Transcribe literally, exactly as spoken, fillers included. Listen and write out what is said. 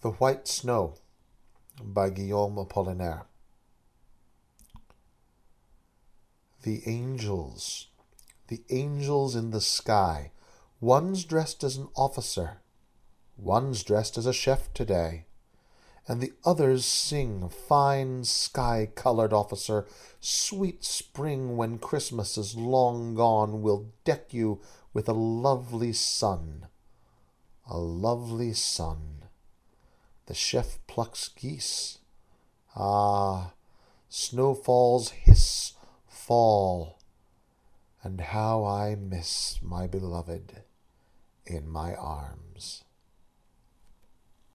The White Snow by Guillaume Apollinaire. The angels, the angels in the sky, one's dressed as an officer, one's dressed as a chef today, and the others sing, fine sky-colored officer, sweet spring when Christmas is long gone will deck you with a lovely sun, a lovely sun. The chef plucks geese. Ah, snowfalls hiss, fall, and how I miss my beloved in my arms.